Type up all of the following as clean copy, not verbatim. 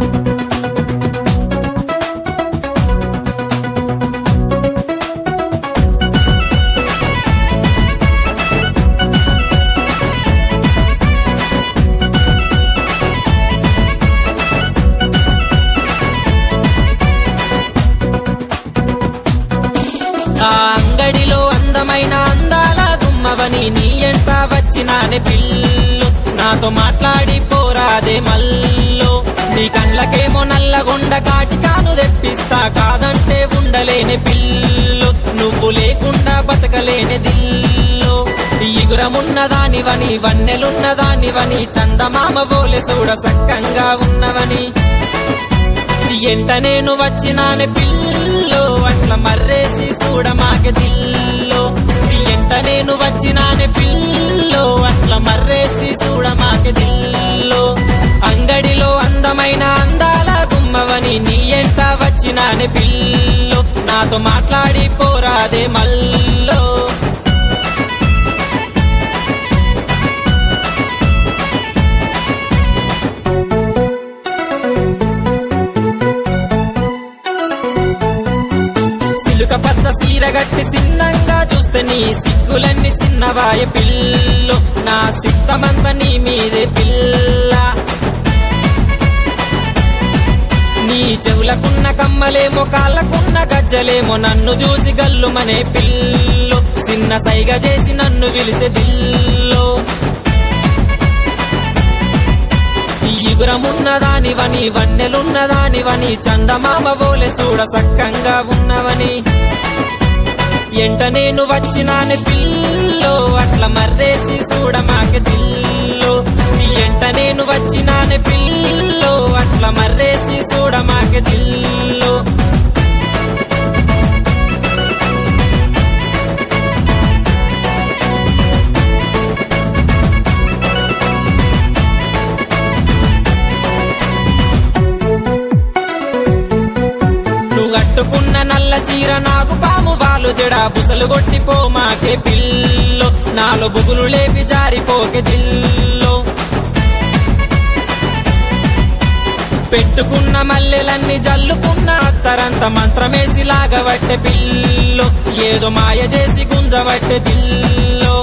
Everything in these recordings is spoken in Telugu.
అంగడిలో అందమైన అందాల గుమ్మవని నీ ఎంట వచ్చినానే పిల్లు నాతో మాట్లాడి పోరాదే మల్లో నీ కళ్ళకేమో నల్లగొండ కాటికాను తెప్పిస్తా కాదంటే ఉండలేని పిల్లు నువ్వు లేకుండా బతకలేని దిల్లో ఇగురమున్నదానివని వన్నెలున్నదానివని చందమామ బోలె చూడ సక్కంగా ఉన్నవని ఎంట నేను వచ్చినానే పిల్లో అట్లా మర్రేసి చూడ మాకే దిల్లో ఎంట నేను వచ్చినానే పిల్లో అట్లా మర్రేసి చూడ మాకే దిల్లో అంగడిలో అందమైన అందాల గుమ్మవని నీ ఎంట వచ్చినానే పిల్లో నాతో మాట్లాడి పోరాదే మల్లో పచ్చ సీరగట్టి సిన్నంగా చూస్తే నీ సిగ్గులన్నీ చిన్నవాయ పిల్లు నా సిద్ధమంతా నీ మీదే పిల్ల నీ చెవులకున్న కమ్మలేమో కాళ్ళకున్న గజ్జలేమో నన్ను చూసి గల్లుమనే పిల్లు చిన్న సైగ చేసి నన్ను విలిసే దిల్లో ఇగురమున్నదానివని వన్నెలున్నదానివని చందమామ బోలె చూడ సక్కంగా ఉన్నవని ఎంట నేను వచ్చినానే పిల్లో అట్లా మర్రేసి చూడ మాకే దిల్లో ఎంట నేను వచ్చినానే పిల్లో అట్లా మర్రేసి చూడ మాకే దిల్లో కట్టుకున్న నల్ల చీర నాకు పాము వాలు జడ బుసలు కొట్టిపో మాకే పిల్లో నాలో బుగులు లేపి జారిపోకే దిల్లో పెట్టుకున్న మల్లెలన్నీ జల్లుకున్న అత్తరంత మంత్రమేసి లాగబట్టే పిల్లో ఏదో మాయ చేసి గుంజబట్టే దిల్లో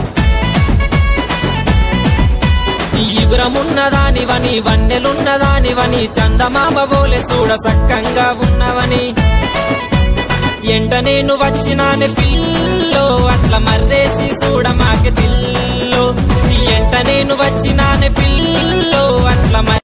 ఇగురమున్నదానివని వన్నెలున్నదానివని చందమామ బోలె చూడ సక్కంగా ఉన్నవని ఎంట నేను వచ్చినానే పిల్లో అట్లా మర్రేసి చూడ మాకే దిల్లో ఎంట నేను వచ్చినానే పిల్లో అట్లా